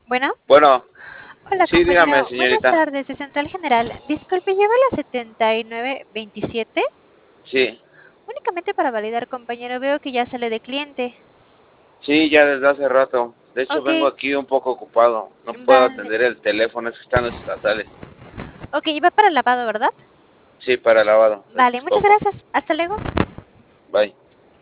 Bueno, Bueno, hola sí, dígame, compañero, buenas señorita. tardes de Central General. Disculpe, lleva la 7927. Sí, Únicamente para validar, compañero, veo que ya sale de cliente. sí, ya desde hace rato. De hecho, Ok, vengo aquí un poco ocupado. No puedo vale. atender el teléfono, es que están los estatales. Ok, y va para lavado, ¿verdad? Sí, para lavado de Vale, muchas Texcoco. gracias. Hasta luego. Bye.